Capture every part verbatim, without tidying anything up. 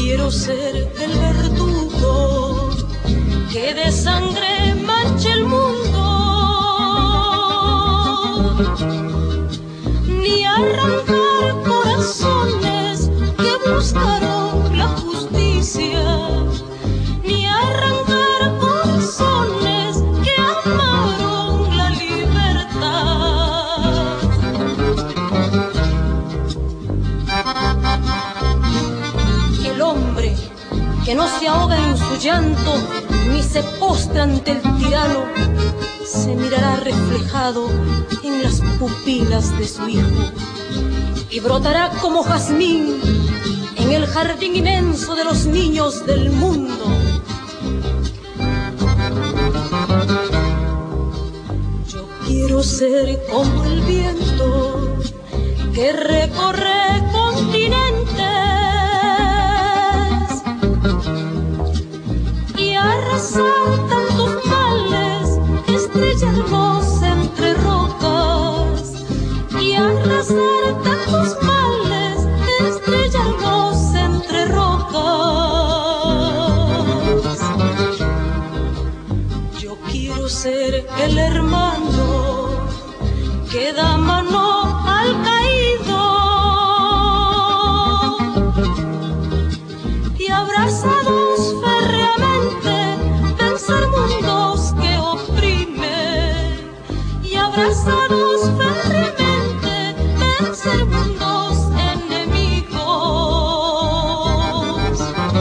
quiero ser el verdugo que de sangre manche el mundo, ni arrancar corazones que buscaron la justicia, ni arrancar corazones que amaron la libertad. El hombre que no se ahoga en su llanto ni se postra ante el tirano, se mirará reflejado en las pupilas de su hijo y brotará como jazmín en el jardín inmenso de los niños del mundo. Yo quiero ser como el viento que recorre continentes y arrasar tantos males, estrella hermosa entre rocas, y arrasar tantos males, estrella hermosa entre rocas. Yo quiero ser el hermano que da mano al caído y abrazados férreamente vencer mundos que oprimen, y abrazados férreamente vencer mundos enemigos.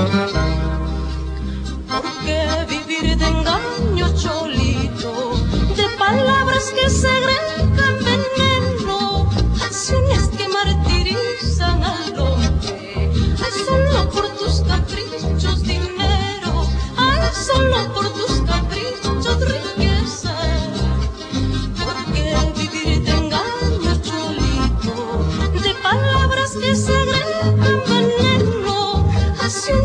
Porque vivir de engaño, cholito, de palabras que segregan veneno, acciones que martirizan al hombre, ay, solo por tus caprichos dinero, ay, solo por tus caprichos riqueza. Porque vivir de engaño, cholito, de palabras que segregan veneno, acciones